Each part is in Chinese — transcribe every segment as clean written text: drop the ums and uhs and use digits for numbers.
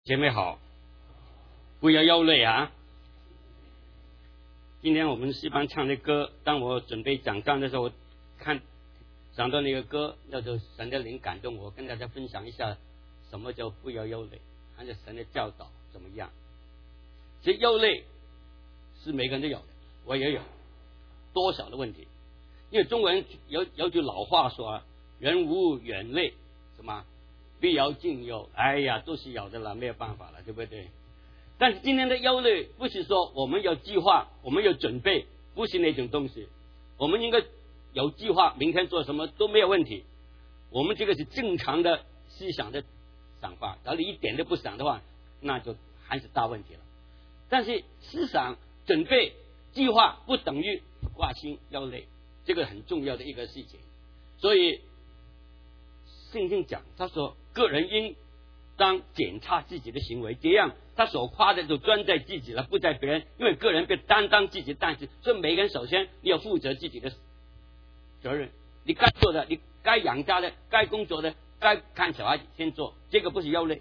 姐妹好，不要忧虑啊！今天我们诗班唱的歌，当我准备讲章的时候，我想到那个歌，叫做神的灵感动我，跟大家分享一下什么叫不要忧虑，按照神的教导怎么样。其实忧虑是每个人都有的，我也有多少的问题，因为中国人有句老话说，人无远虑，什么必有近忧，哎呀，都是有的了，没有办法了，对不对？但是今天的忧虑不是说我们有计划，我们有准备，不是那种东西。我们应该有计划，明天做什么都没有问题。我们这个是正常的思想的想法，假如一点都不想的话，那就还是大问题了。但是思想、准备、计划不等于挂心忧虑，这个很重要的一个事情。所以圣经讲，他说个人应当检查自己的行为，这样他所夸的就专在自己了，不在别人，因为个人别担当自己的担子。所以每个人首先你要负责自己的责任，你该做的，你该养家的，该工作的，该看小孩先做，这个不是忧虑，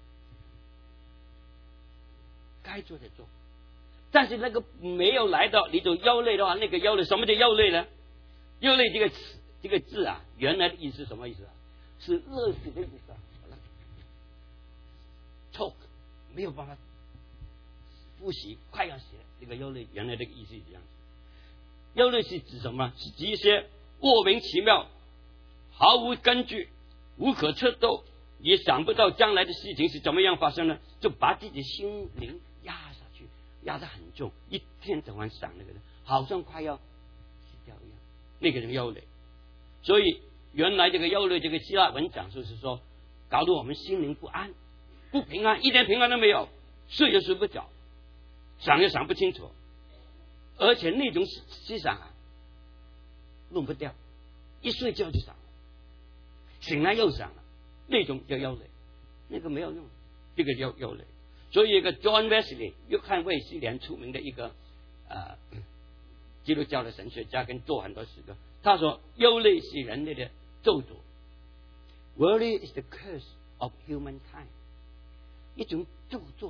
该做的做。但是那个没有来到你就忧虑的话，那个忧虑什么叫忧虑呢？忧虑这个字啊，原来的意思是什么意思啊？是饿死的意思啊。choke 没有办法呼吸，快要死了。这个忧虑原来这个意思是这样子。忧虑是指什么？是指一些莫名其妙、毫无根据、无可测度，也想不到将来的事情是怎么样发生呢？就把自己心灵压下去，压得很重，一天到晚想那个人，好像快要死掉一样。那个人忧虑，所以原来这个忧虑，这个希腊文讲述是说，搞得我们心灵不安。不平安，一点平安都没有，睡也睡不着，想也想不清楚，而且那种思想啊，弄不掉，一睡觉就想了，醒来又想了，那种叫忧虑，那个没有用，这个叫忧虑。所以一个 John Wesley 约翰卫斯理出名的一个基督教的神学家，跟做很多事的，他说忧虑是人类的咒诅 ，Worry is the curse of humankind。一种咒诅，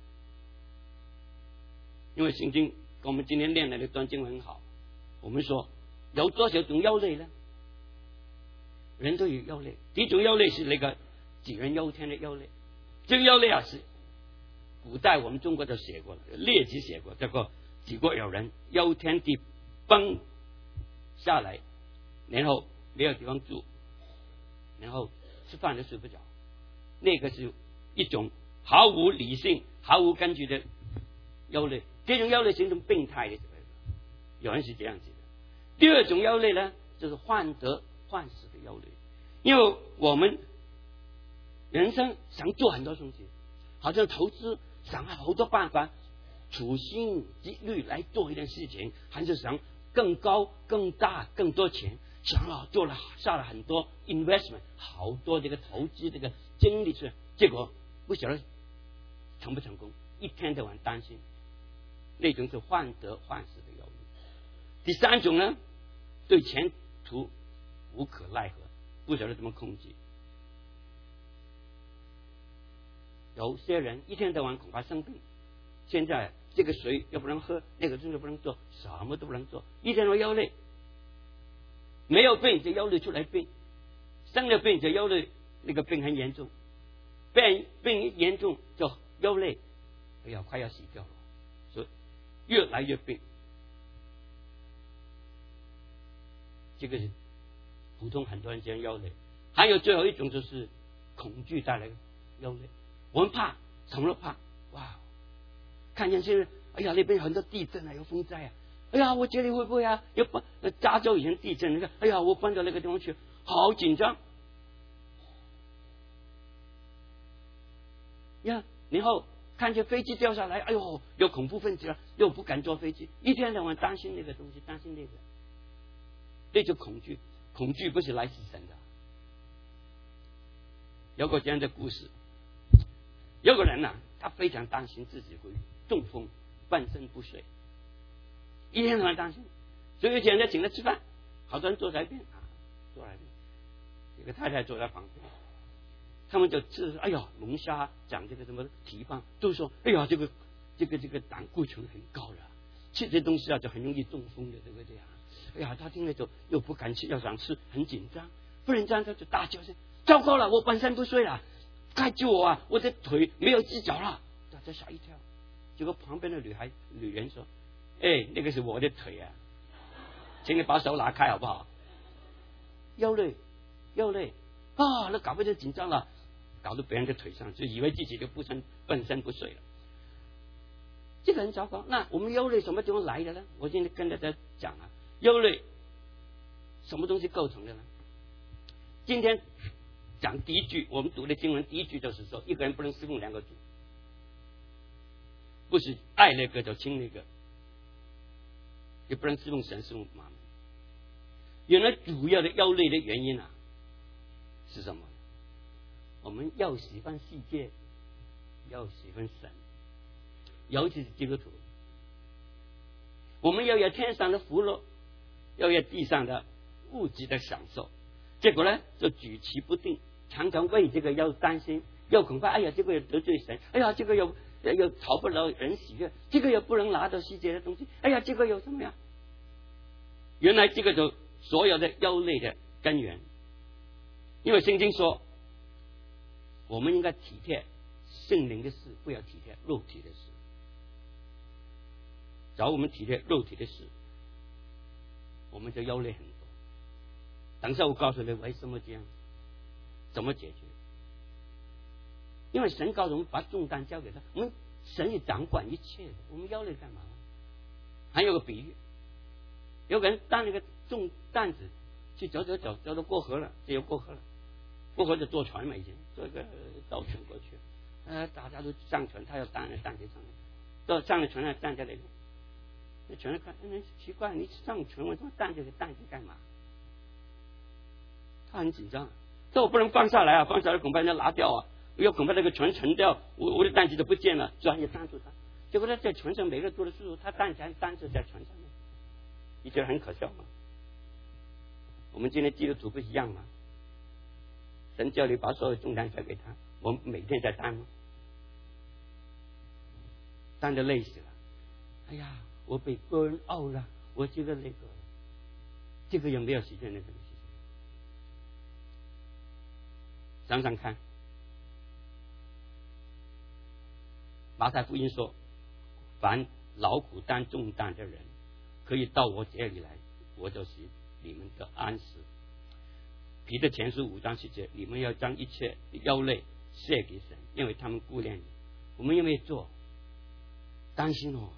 因为圣经跟我们今天念的那段经文很好，我们说有多少种忧虑呢？人都有忧虑，第一种忧虑是那个杞人忧天的忧虑，这个忧虑啊是古代我们中国都写过了，列子写过，这个几国有人忧天地崩下来，然后没有地方住，然后吃饭都睡不着，那个是一种毫无理性、毫无根据的忧虑，这种忧虑是一种病态的，有人是这样子的。第二种忧虑呢，就是患得患失的忧虑，因为我们人生想做很多东西，好像投资想好多办法，处心积虑来做一件事情，还是想更高、更大、更多钱，想了做了下了很多 investment， 好多这个投资这个精力去，结果不晓得成不成功，一天到晚担心，那种是患得患失的忧虑。第三种呢，对前途无可奈何，不晓得怎么控制。有些人一天到晚恐怕生病，现在这个水又不能喝，那个东西不能做，什么都不能做，一天都忧虑。没有病就忧虑出来病，生了病就忧虑那个病很严重，病严重就忧虑，哎呀，快要死掉了，所以越来越病。这个是普通很多人这样忧虑。还有最后一种就是恐惧带来的忧虑，我们怕，什么都怕。哇，看见现在，哎呀，那边很多地震啊，有风灾啊，哎呀，我这里会不会啊？加州以前地震，你看，哎呀，我搬到那个地方去，好紧张。呀，然后看见飞机掉下来，哎呦，有恐怖分子了，又不敢坐飞机，一天到晚担心那个东西，担心那个，这就恐惧。恐惧不是来自神的。有个这样的故事，有个人啊，他非常担心自己会中风，半身不遂，一天到晚担心，所以有人家请他吃饭，好多人坐在一边啊，坐在一边，这个太太坐在旁边， 他们就哎呀，龙虾讲这个什么蹄膀，都说哎呀，这个胆固醇很高的，吃这东西啊就很容易中风的，对不对啊？哎呀，他听了就又不敢吃，又想吃，很紧张。不然这样他就大叫声：糟糕了，我半身不遂了，快救我啊！我的腿没有犄角了。大家吓一跳。结果旁边的女人说：哎，那个是我的腿啊，请你把手拿开好不好？腰累啊，那搞不就紧张了，搞到别人的腿上，就以为自己就半身不遂了。这个很糟糕。那我们忧虑什么地方来的呢？我今天跟大家讲啊，忧虑什么东西构成的呢？今天讲第一句，我们读的经文第一句就是说，一个人不能侍奉两个主，不是爱那个就亲那个，也不能侍奉神侍奉马门。原来主要的忧虑的原因啊是什么？我们要喜欢世界，要喜欢神，尤其是基督徒，我们要有天上的福乐，要有地上的物质的享受。结果呢，就举棋不定，常常为这个要担心，又恐怕哎呀，这个又得罪神，哎呀，这个又讨不了人喜悦，这个又不能拿到世界的东西，哎呀，这个又怎么样？原来这个就所有的忧虑的根源。因为圣经说，我们应该体贴圣灵的事，不要体贴肉体的事。只要我们体贴肉体的事，我们就忧虑很多。等下我告诉你为什么这样，怎么解决。因为神告诉我们把重担交给他，我们神也掌管一切的，我们忧虑干嘛呢？还有个比喻，有个人担那个重担子去走到过河了，只有过河了，过河就坐船嘛，以前坐一个稻船过去，大家都上船，他要担在上面，到上了船上站在那里，那船上看，奇怪，你上船为什么担这个担子干嘛？他很紧张，这我不能放下来啊，放下来恐怕人家拿掉啊，又恐怕那个船沉掉，我的担子就不见了，船也担住他。结果他在船上每个做的事，他担着在船上面，你觉得很可笑吗？我们今天基督徒不一样吗？神叫你把所有重担交给他，我们每天在担吗？担得累死了。哎呀，我被burn out了，我这个这个有没有实现那个东西？想想看，马太福音说，凡劳苦担重担的人，可以到我这里来，我就是你们的安息。彼得前书5章7节，你们要将一切忧虑卸给神，因为他们顾念你。我们有没有做？担心了，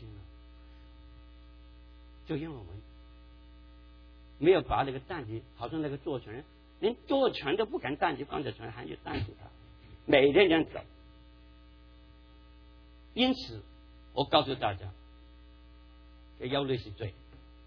就因为我们没有把那个担子，好像那个坐船，连坐船都不敢担子放在船，还是担住它，每天这样走。因此，我告诉大家，这忧虑是罪。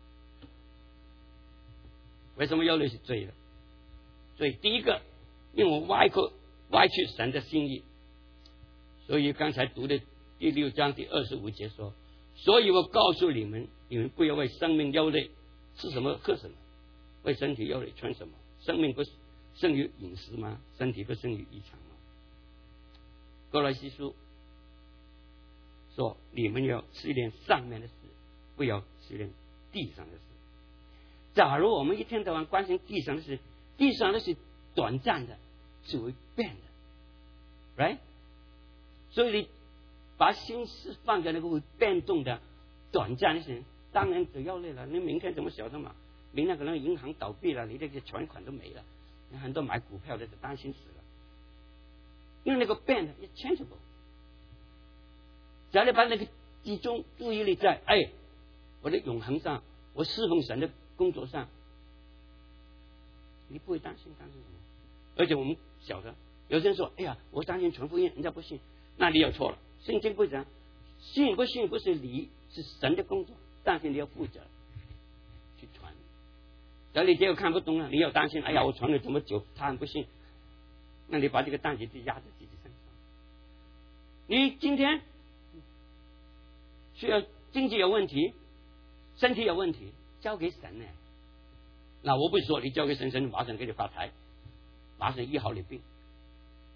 为什么忧虑是罪的？所以第一个，因为我歪曲神的心意。所以刚才读的第6章第25节说，所以我告诉你们，你们不要为生命忧虑，吃什么喝什么；为身体忧虑，穿什么。生命不胜于饮食吗？身体不胜于衣裳吗？歌罗西书说，你们要思念上面的事，不要思念地上的事。假如我们一天到晚关心地上的事，地上的事短暂的，是会变的 ，right？ 所以你把心思放在那个会变动的短暂的事，当然就忧虑了。你明天怎么晓得嘛？明天可能银行倒闭了，你这个存款都没了，很多买股票的就担心死了。因为那个变的 ，it's changeable。只要你把那个集中注意力在我的永恒上，我侍奉神的工作上，你不会担心什么。而且我们晓得，有些人说：“哎呀，我担心传福音，人家不信。”那你又错了。圣经不讲，信不信不是你，是神的工作，但是你要负责去传。只要你这个看不懂了，你要担心，哎呀，我传了这么久，他很不信，那你把这个担子就压在自己身上。你今天需要经济有问题，身体有问题，交给神呢。那我不是说你交给神，神马上给你发财，马上医好你病。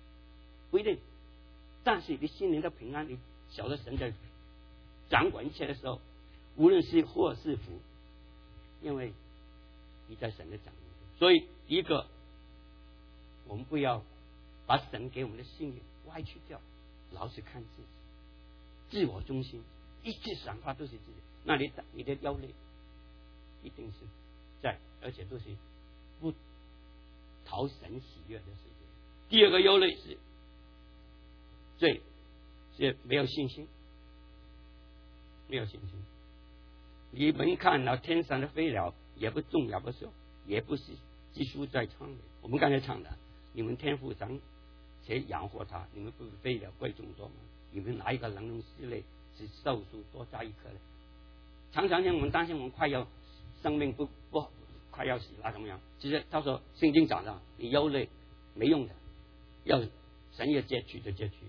不一定。但是你心灵的平安，你晓得神在掌管一切的时候，无论是祸是福，因为你在神的掌管。所以第一个，我们不要把神给我们的信念歪曲掉，老是看自己，自我中心，一切想法都是自己，那你的忧虑一定是在，而且都是不讨神喜悦的事情。第二个忧虑是罪，是没有信心，没有信心。你们看到天上的飞鸟，也不种也不收，也不是寄宿在仓里。我们刚才唱的，你们天父长且养活它，你们不比飞鸟贵重多吗？你们哪一个能用丝类使寿数多加一颗呢？常常我们担心我们快要生命不快要死了怎么样？其实他说圣经讲的，你忧虑没用的，要神要截取就截取。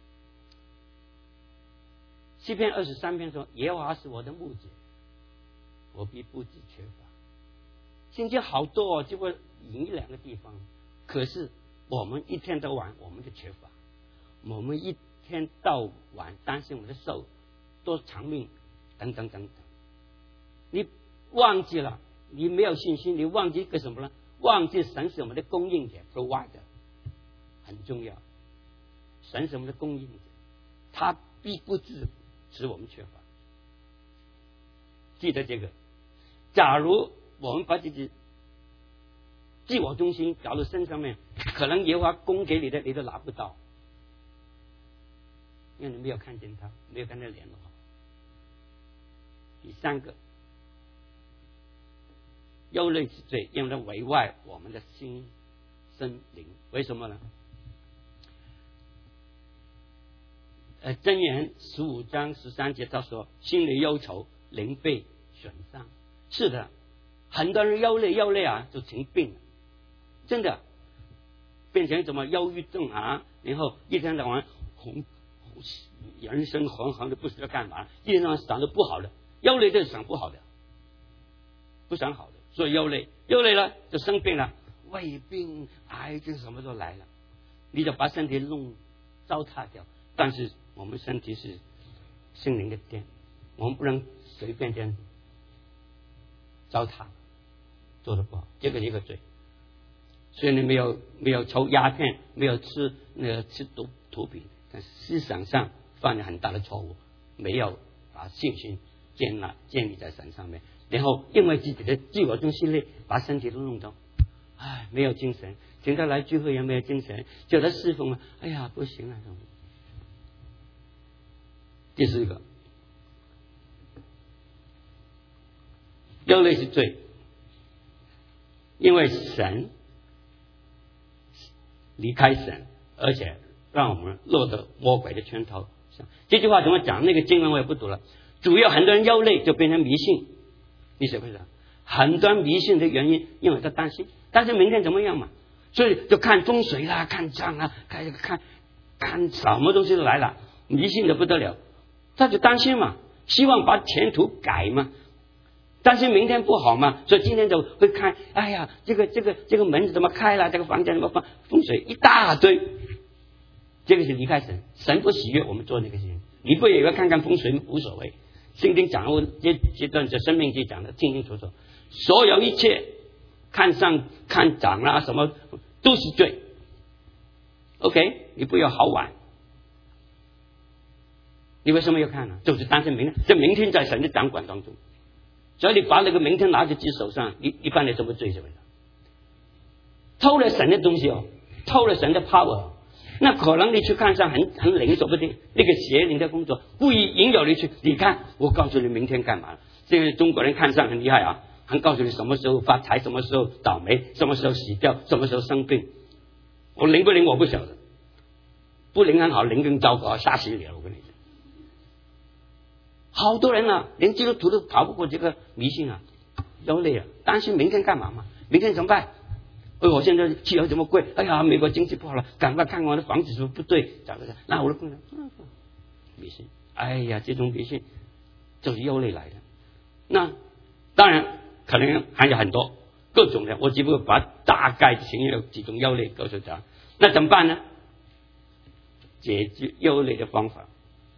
诗篇23篇说：耶和华是我的牧者，我必不致缺乏。圣经好多就会引一两个地方，可是我们一天到晚我们就缺乏，我们一天到晚担心我们的寿多长命等等等等。你忘记了，你没有信心，你忘记一个什么呢？忘记神是我们的供应者 provider， 很重要。神是我们的供应者，他必不致使我们缺乏。记得这个。假如我们把自己自我中心搞到身上面，可能耶和华供给你的你都拿不到，因为你没有看见他，没有跟他联络好。第三个，忧虑是罪，因为它毁坏我们的心身灵。为什么呢？箴言15章13节他说：心里忧愁，灵被损伤。是的，很多人忧虑啊，就成病了，真的变成什么忧郁症啊，然后一天到晚人生惶惶的不知道干嘛，一天到晚想着不好的，忧虑就是想不好的，不想好的，所以忧虑了就生病了，胃病、癌症什么都来了，你就把身体弄糟蹋掉。但是我们身体是心灵的殿，我们不能随便这样糟蹋，做得不好，这个一个罪。所以你没有抽鸦片，没有吃毒品，但思想上犯了很大的错误，没有把信心建立在神上面，然后因为自己的自我中心力，把身体都弄到，没有精神，请他来聚会也没有精神，叫他侍奉哎呀不行了。第四个，忧虑是罪，因为神离开神，而且让我们落得魔鬼的圈套上。这句话怎么讲？那个经文我也不读了。主要很多人忧虑就变成迷信，你晓不晓得？很多人迷信的原因，因为他担心明天怎么样嘛，所以就看风水啦，看账啊，看什么东西都来了，迷信的不得了。他就担心嘛，希望把前途改嘛，担心明天不好嘛，所以今天就会看，哎呀，这个门子怎么开了，这个房间怎么放，风水一大堆。这个是离开神，神不喜悦我们做那个事情。你不也要看看风水无所谓，圣经讲我这段生命记讲的清清楚楚，所有一切看上看涨啦什么都是罪。OK， 你不要好玩。你为什么要看呢？就是担心明天，这明天在神的掌管当中，所以你把那个明天拿在自己手上，你犯了什么罪？什么的？偷了神的东西偷了神的 power， 那可能你去看上很灵，说不定那个邪灵的工作故意引诱你去。你看，我告诉你明天干嘛？现在中国人看上很厉害啊，还告诉你什么时候发财，什么时候倒霉，什么时候死掉，什么时候生病。我灵不灵我不晓得，不灵很好，灵更糟糕，吓死你了！我跟你讲。好多人连基督徒都逃不过这个迷信忧虑担心明天干嘛嘛？明天怎么办？我现在汽油怎么贵？哎呀，美国经济不好了，赶快看看我的房子是不是不对，那我的工人迷信，哎呀，这种迷信就是忧虑来的。那当然可能还有很多各种的，我只不过把大概形容几种忧虑告诉大家。那怎么办呢？ 解决忧虑的方法。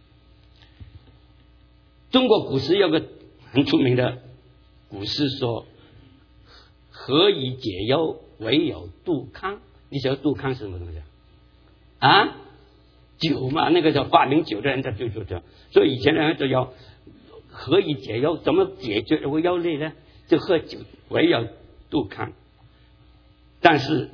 中国古诗有个很出名的古诗说：“何以解忧，唯有杜康。”你晓得杜康是什么东西啊？酒嘛，那个叫发明酒的人，他就这样。所以以前的人就要何以解忧，怎么解决忧虑呢？就喝酒，唯有杜康。但是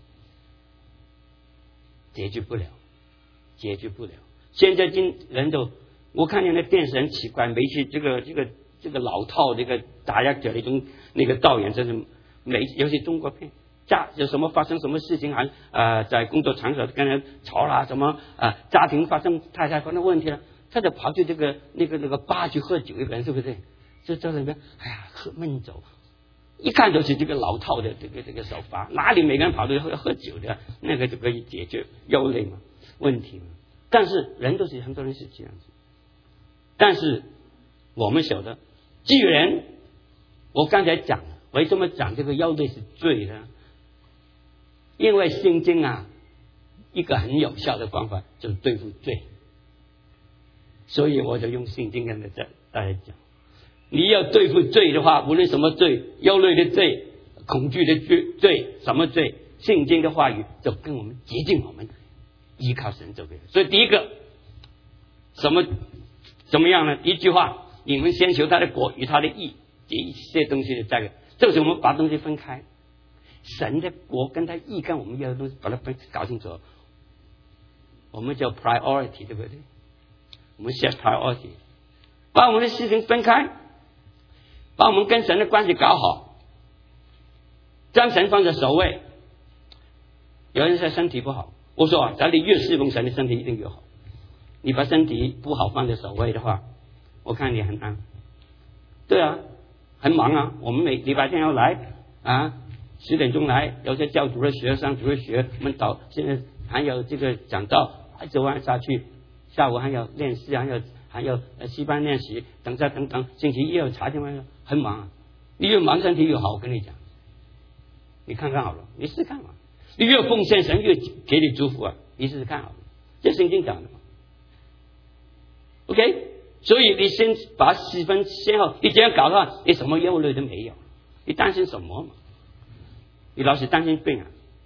解决不了。现在人都，我看见那电视很奇怪，每次这个老套这个打压者的一种那个导演，真是尤其中国片。有什么发生什么事情在工作场所跟人吵了什么家庭发生太太发生问题了，他就跑去那个吧去喝酒，一个人是不是？就在那边喝闷酒，一看就是这个老套的这个手法，哪里每个人跑都喝酒的，那个就可以解决忧虑嘛问题嘛。但是很多人是这样子，但是我们晓得，既然我刚才讲了，为什么讲这个忧虑是罪呢？因为圣经一个很有效的方法就是对付罪，所以我就用圣经跟大家讲，你要对付罪的话，无论什么罪，忧虑的罪、恐惧的罪，什么罪，圣经的话语就跟我们接近，我们依靠神就可以。所以第一个怎么样呢？一句话，你们先求他的国与他的义，一些东西的价格，这时候我们把东西分开。神的国跟他义跟我们要的东西把它搞清楚，我们叫 priority， 对不对？我们 set priority， 把我们的事情分开，把我们跟神的关系搞好，将神放在首位。有人说身体不好，我说只要你越侍奉神，的身体一定越好。你把身体不好放在首位的话，我看你很难。对啊，很忙我们每礼拜天要来10点钟来，有些教主任学、上主任学，我们现在还有这个讲道，一直往下去，下午还有练习，还有西班练习，等，星期一要查经，很忙你越忙身体越好，我跟你讲，你看看好了，你试试看嘛。你越奉献，神越给你祝福你试试看好了，这圣经讲的嘛。OK， 所以你先把细分先后，你这样搞的话，你什么忧虑都没有，你担心什么嘛？你老是担心病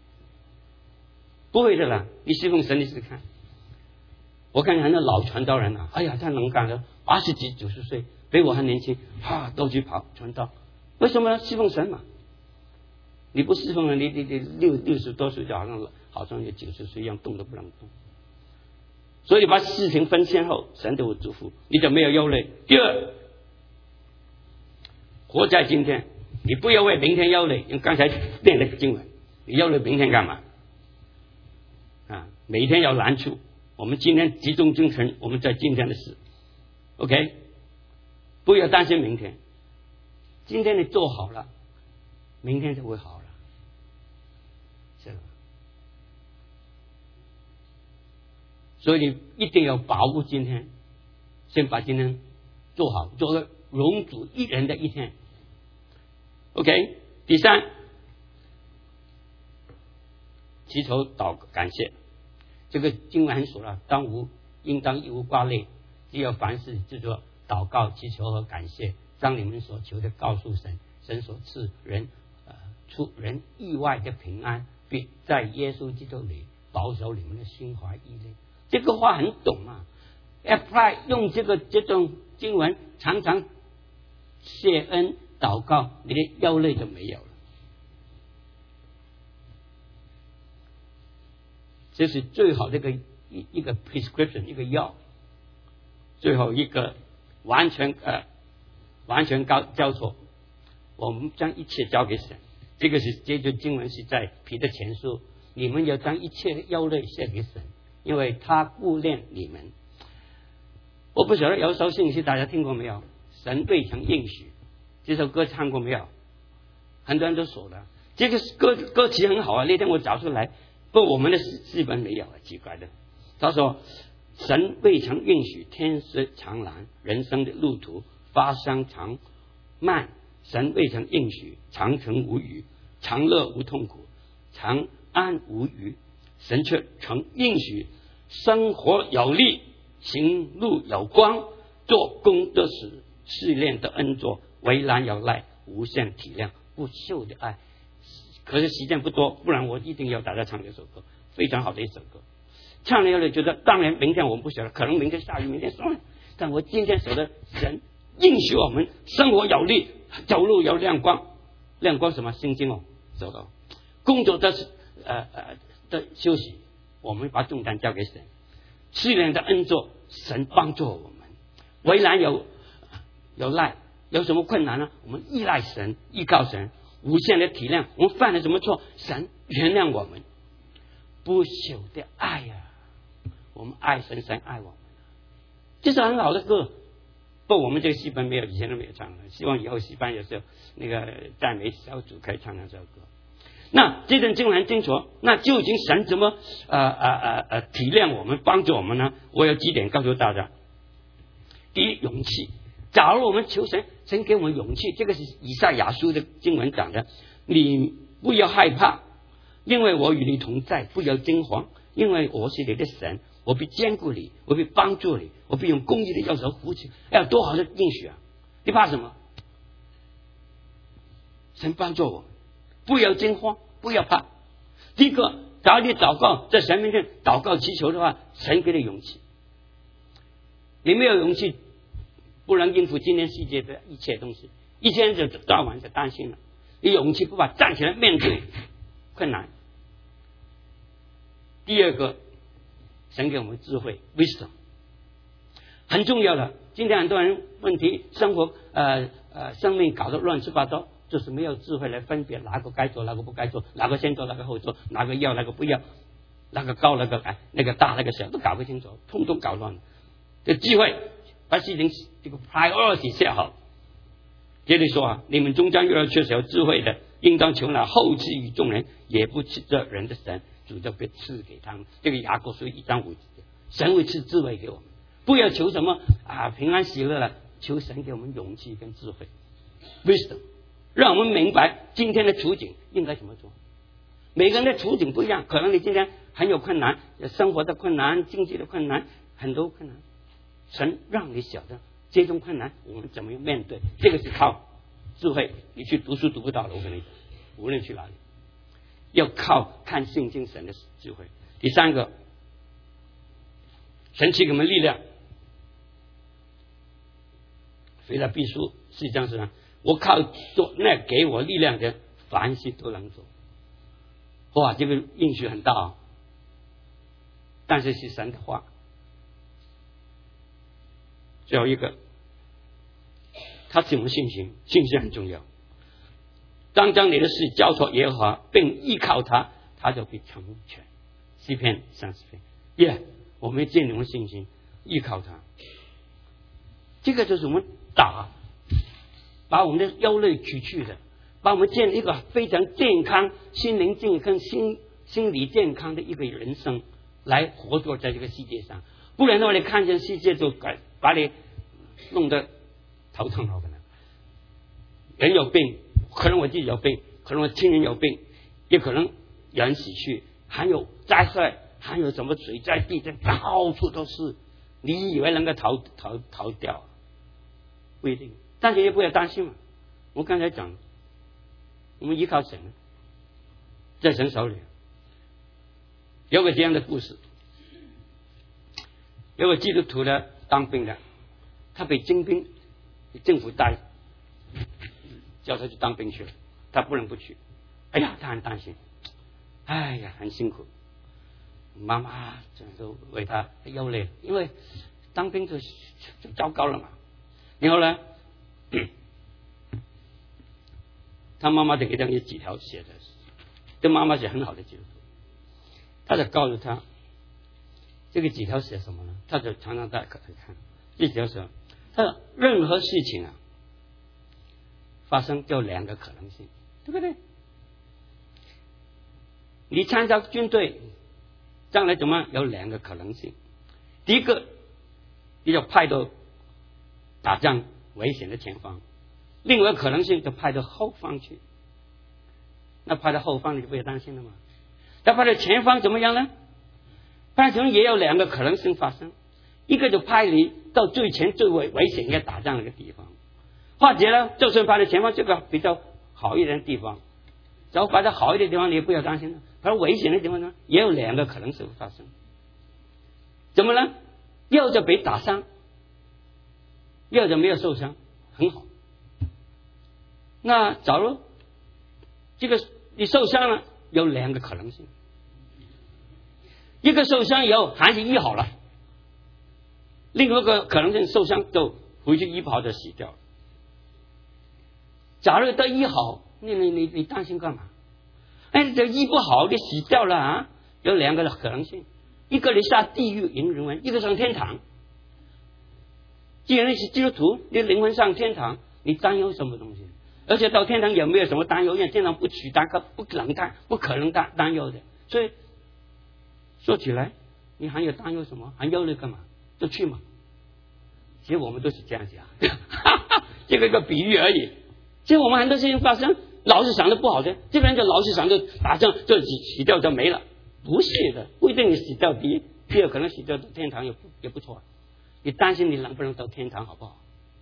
不会的啦，你侍奉神你试试看。我看很多老传道人他能干的，80几90岁，比我还年轻都去跑传道，为什么要侍奉神嘛？你不侍奉了，你60多岁就好像有90岁一样，动都不能动。所以把事情分先后，神就会祝福，你就没有忧虑。第二，活在今天，你不要为明天忧虑。用刚才念的经文，你忧虑明天干嘛？每天要难处，我们今天集中精神，我们在今天的事 ，OK， 不要担心明天，今天你做好了，明天就会好了，是吧？所以你一定要把握今天，先把今天做好，做个荣主一人的一天。OK， 第三，祈求祷感谢。这个经文很说了，应当一无挂虑，只有凡事制作祷告、祈求和感谢，将你们所求的告诉神，神所赐出人意外的平安，并在耶稣基督里保守你们的心怀意念。这个话很懂apply 用这种经文，常常谢恩祷告，你的忧虑就没有了。这是最好的一个 prescription， 一个药。最后一个完全交托，我们将一切交给神。这个经文是在彼得前书，你们要将一切的忧虑献给神，因为他顾念你们。我不晓得有首信息大家听过没有？神未曾应许，这首歌唱过没有？很多人都说了，这个歌词很好那天我找出来，不过我们的诗本没有奇怪的。他说神未曾允许天色长蓝，人生的路途发生长慢，神未曾应许长程无余，长乐无痛苦，长安无虞，神却曾应许生活有力，行路有光，做工得时，试炼的恩作，为难有赖，无限体谅，不朽的爱。可是时间不多，不然我一定要大家唱这首歌，非常好的一首歌。唱了以后觉得，当然明天我们不晓得，可能明天下雨，明天算了。但我今天说的神应许我们生活有力，走路有亮光，亮光什么？心经哦，走到工作的休息，我们把重担交给神，试炼的恩作，神帮助我们。为难有赖，有什么困难呢？我们依赖神，依靠神，无限的体谅。我们犯了什么错，神原谅我们。不朽的爱呀、我们爱神，神爱我们，这是很好的歌。不过我们这个戏班没有，以前都没有唱了，希望以后戏班有时候那个赞美小组可以唱这首歌。那这段经文很清楚，那究竟神怎么体谅我们，帮助我们呢？我有几点告诉大家。第一，勇气。假如我们求神，神给我们勇气，这个是以赛亚书的经文讲的，你不要害怕，因为我与你同在，不要惊慌，因为我是你的神，我必坚固你，我必帮助你，我必用公义的右手扶起。哎呀，多好的应许啊！你怕什么？神帮助我们，不要惊慌，不要怕。第一个，假如你祷告，在神面前祷告祈求的话，神给你勇气。你没有勇气，不能应付今天世界的一切东西，一天就早晚就担心了。你勇气不怕站起来面对困难。第二个，神给我们智慧 wisdom 很重要的。今天很多人问题生活生命搞得乱七八糟，就是没有智慧来分别哪个该做，哪个不该做，哪个先做，哪个后做，哪个要，哪个不要，那个高，那个矮，那个大，那个小，都搞不清楚，通通搞乱了。这机会把事情这个 priority 设好。接着说啊，你们中间若缺少智慧的，应当求那后赐于众人，也不斥责人的神，主就会赐给他们。这个雅各书1章5节，神会赐智慧给我们。不要求什么平安喜乐了，求神给我们勇气跟智慧 wisdom， 让我们明白今天的处境应该怎么做。每个人的处境不一样，可能你今天很有困难，生活的困难，经济的困难，很多困难，神让你晓得这种困难我们怎么面对，这个是靠智慧。你去读书读不到了，我跟你讲，无论去哪里，要靠看圣经神的智慧。第三个，神赐给我们力量。腓立比书4章是我靠做那给我力量的，凡事都能做。哇，这个应许很大啊！但是是神的话。最后一个，他是我们信心，信心很重要。当将你的事交托耶和华，并依靠他，他就必成全。诗篇30篇，我们建立我们信心，依靠他。这个就是我们把我们的忧虑取去的，把我们建立一个非常健康、心灵健康、心理健康的一个人生来活着在这个世界上。不然的话，你看见世界就把你弄得头疼了。可能人有病，可能我自己有病，可能我亲人有病，也可能有人死去，还有灾害，还有什么水灾、地震，到处都是。你以为能够逃掉？不一定。但是也不要担心嘛。我刚才讲，我们依靠神，在神手里。有个这样的故事，有个基督徒的当兵的，他被征兵，政府叫他去当兵去了，他不能不去。哎呀，他很担心，哎呀，很辛苦。妈妈都为他忧虑，因为当兵就糟糕了嘛。然后呢，他妈妈就给他一几条写的，这妈妈是很好的基督徒，他就告诉他这个几条写什么呢？他就常常在看这几条写，他说任何事情发生就2个可能性，对不对？你参加军队将来怎么有2个可能性？第一个，你就派到打仗危险的前方；另外一个可能性就派到后方去。那派到后方你就不要担心了嘛。但派到前方怎么样呢？ 派遣也有两个可能性发生，一个就派你到最前最危险的打仗那个地方，或者呢，就算派到前方这个比较好一点的地方，只要派到好一点的地方，你也不要担心了。派到危险的地方呢，也有两个可能性发生。怎么呢？要就被打伤，要就没有受伤，很好。那假如这个你受伤了，有两个可能性，一个受伤以后还是医好了，另外一个可能性受伤就回去医不好就死掉了。假如都医好，你担心干嘛？哎，这医不好你死掉了啊！有两个可能性，一个你下地狱引灵魂，一个上天堂。既然你是基督徒，你灵魂上天堂，你担忧什么东西？而且到天堂有没有什么担忧？因为天堂不取担，不可能担忧的。所以说起来，你还有担忧什么？还忧虑干嘛？就去嘛。其实我们都是这样讲，这个比喻而已。其实我们很多事情发生，老是想的不好的，这个人就老是想着打仗就死掉就没了，不是的，不一定你死掉第二可能死掉到天堂也不错。你担心你能不能到天堂好不好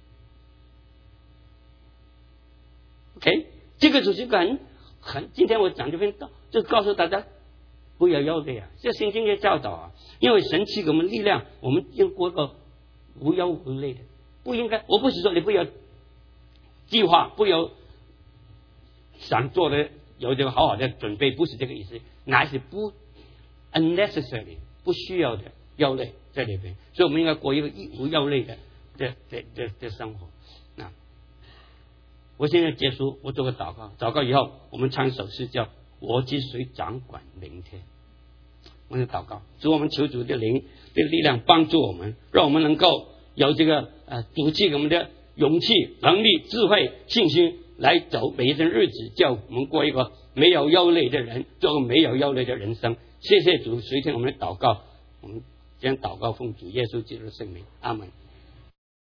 ？OK， 这个就是个今天我讲这篇道，就告诉大家不要忧虑啊，这圣经的教导啊，因为神赐给我们力量，我们应过个无忧无虑的，不应该。我不是说你不要计划，不要想做的有这个好好的准备，不是这个意思，乃是不 unnecessary 不需要的忧虑在里边，所以我们应该过一个无忧虑的生活。那我现在结束，我做个祷告，祷告以后我们唱一首诗叫我之谁掌管明天。我们祷告，主我们求主的灵的力量帮助我们，让我们能够有这个主赐给我们的勇气、能力、智慧、信心来走每一天日子，叫我们过一个没有忧虑的人，做个没有忧虑的人生。谢谢主垂听我们的祷告，我们将祷告奉主耶稣基督的圣名，阿门。